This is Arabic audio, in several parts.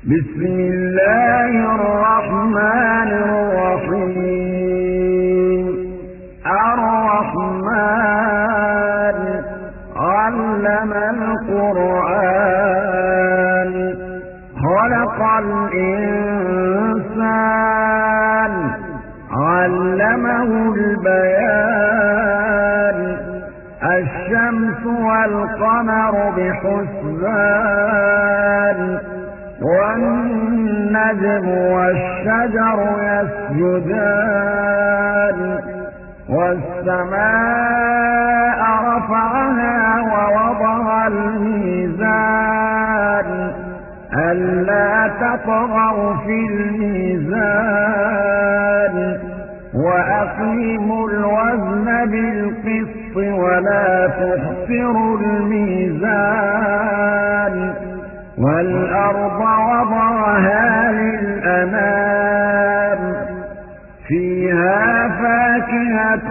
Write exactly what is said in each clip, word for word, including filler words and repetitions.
بسم الله الرحمن الرحيم. الرحمن علم القرآن خلق الإنسان علمه البيان الشمس والقمر بحسبان والنجم والشجر يسجدان والسماء رفعها ووضع الميزان ألا تطغوا في الميزان وأقيموا الوزن بالقسط ولا تخسروا الميزان والأرض وضعها للأنام فيها فاكهة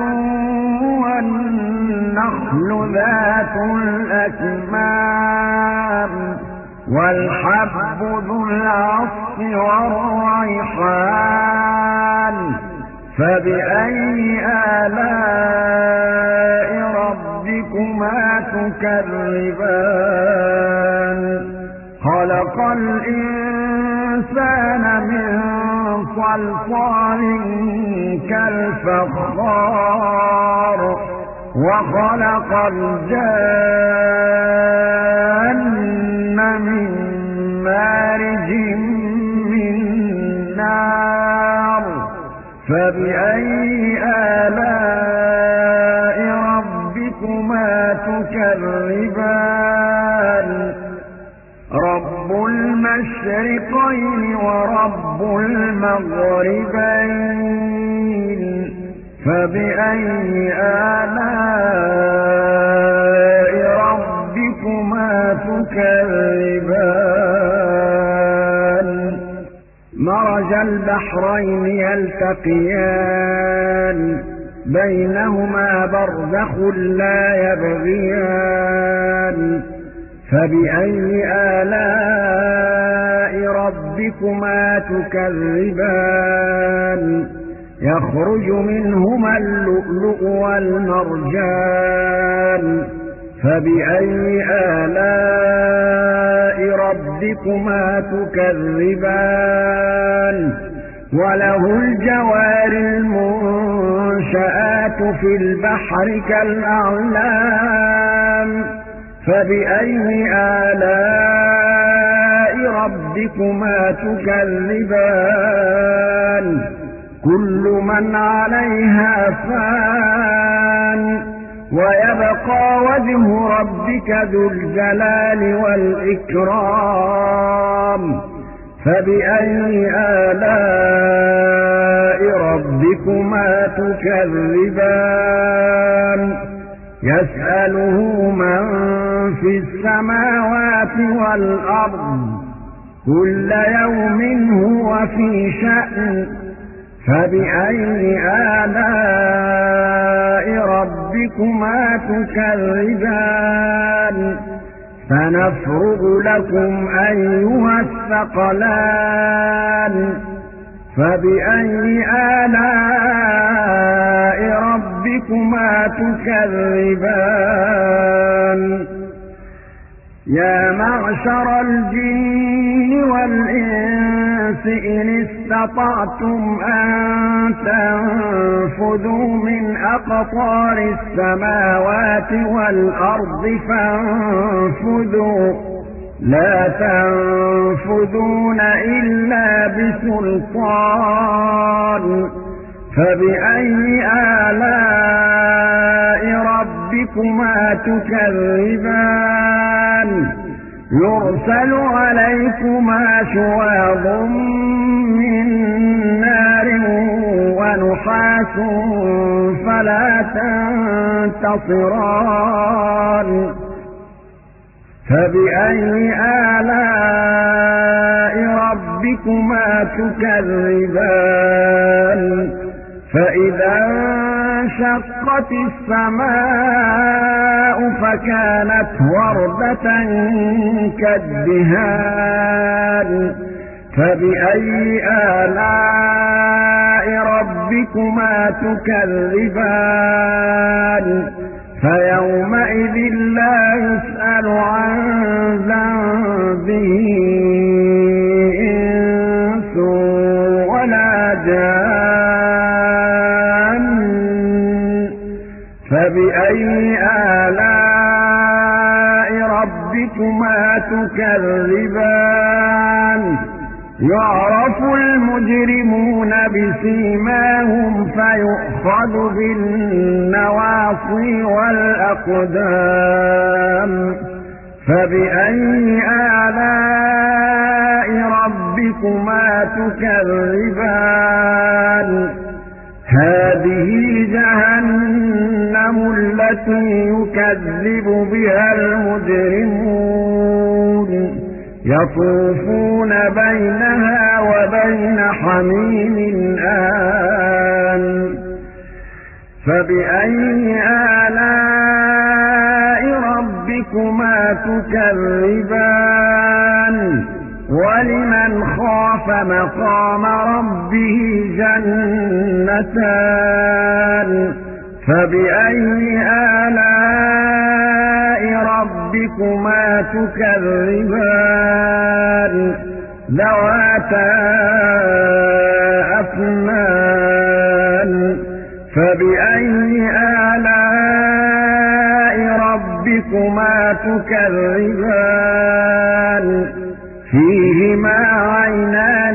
والنخل ذات الأكمام والحب ذو العصف والريحان فبأي آلاء ربكما تكذبان خلق الإنسان من صلصال كالفخار وخلق الجان من مارج من نار فبأي آلاء ربكما تكذبان رب المشرقين ورب المغربين فبأي آلاء ربكما تكذبان مرج البحرين يلتقيان بينهما برزخ لا يبغيان فبأي آلاء ربكما تكذبان يخرج منهما اللؤلؤ والمرجان فبأي آلاء ربكما تكذبان وله الجوار المنشآت في البحر كالأعلام فبأي آلاء ربكما تكذبان كل من عليها فان ويبقى وجه ربك ذو الجلال والإكرام فبأي آلاء ربكما تكذبان يسأله من في السماوات والأرض كل يوم هو في شأن فبأي آلاء ربكما تكذبان سنفرغ لكم أيها الثقلان فبأي آلاء ربكما تكذبان يا معشر الجن والإنس إن استطعتم أن تنفذوا من أقطار السماوات والأرض فانفذوا لا تنفذون إلا بسلطان فبأي آلاء ربكما تكذبان يرسل عليكما شواظ من نار ونحاس فلا تنتصران فبأي آلاء ربكما تكذبان فإذا انشقت السماء فكانت وردة كالدهان فبأي آلاء ربكما تكذبان فيومئذ لا يسأل عن ذنبه إنس ولا جان فبأي آلاء ربكما تكذبان يعرف المجرمون بسيماهم فيؤخذ بالنواصي والأقدام فبأي آلاء ربكما تكذبان هذه جهنم التي يكذب بها المجرمون يطوفون بينها وبين حميم آن فبأي آلاء ربكما تكذبان ولمن خاف مقام ربه جنتان فبأي آلاء ربكما تكذبان ذواتا أفنان فبأي آلاء ربكما تكذبان فيهما عينان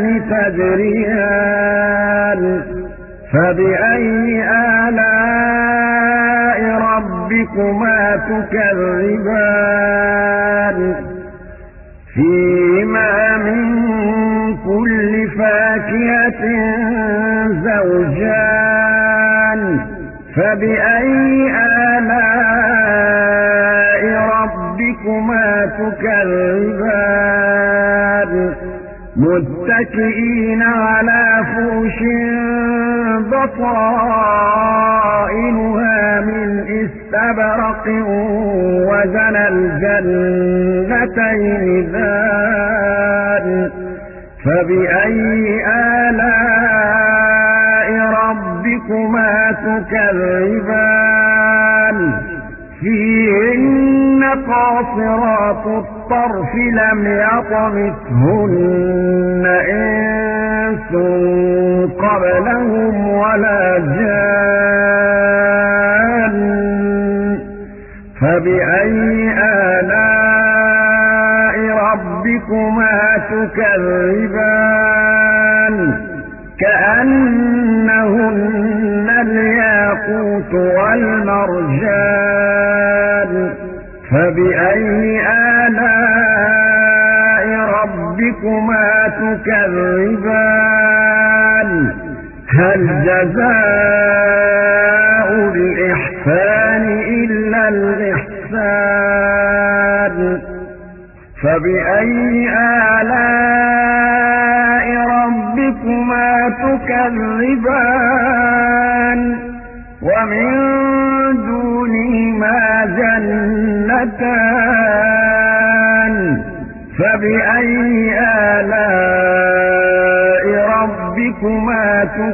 تجريان فبأي آلاء ربكما تكذبان فيهما من كل فاكهة زوجان فبأي آلاء ربكما تكذبان متكئين على فرش بطائنها من استبرق وزنى الجنتين ذان فبأي آلاء ربكما تكذبان فيهن قاصرات الطرف لم يطمثهن إنس قبلهم ولا جان فبأي آلاء ربكما تكذبان كأنهن الياقوت والمرجان فبأي آلاء ربكما تكذبان هل جزاء الإحسان إلا الإحسان فبأي آلاء ربكما تكذبان ومن دونهما جنتان فبأي آلاء ربكما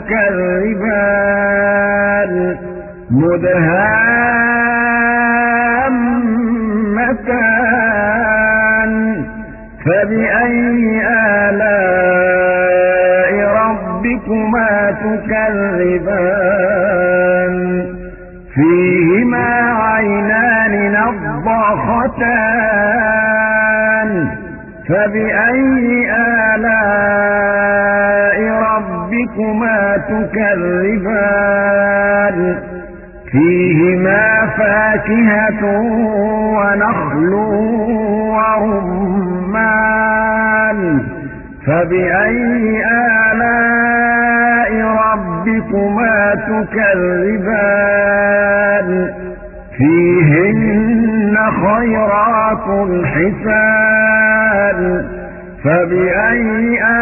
تكذبان مدهامتان فبأي آلاء ربكما تكذبان فيهما عينان نضاختان فبأي آلاء ربكما تكذبان فيهما فاكهة ونخل ورمان فبأي آلاء ربكما تكذبان فيهن خيرات حسان فبأي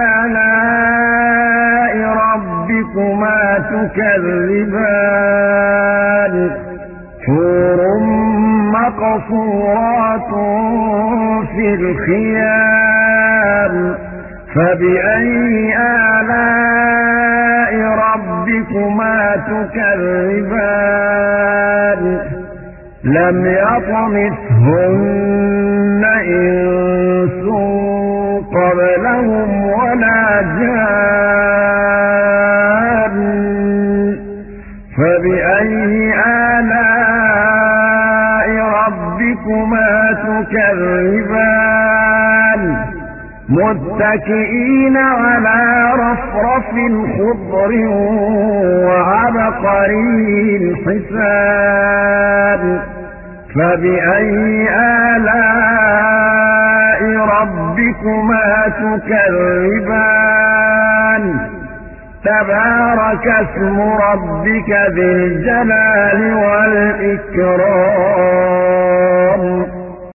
آلاء ربكما تكذبان حور مقصورات في الخيام فبأي آلاء ربكما تكذبان لم يطمثهن إنس قبلهم ولا جان فبأي آلاء ربكما تكذبان متكئين على رفرف خضر وعبقري حسان فبأي آلاء ربكما تكذبان تبارك اسم ربك ذي الجلال والإكرام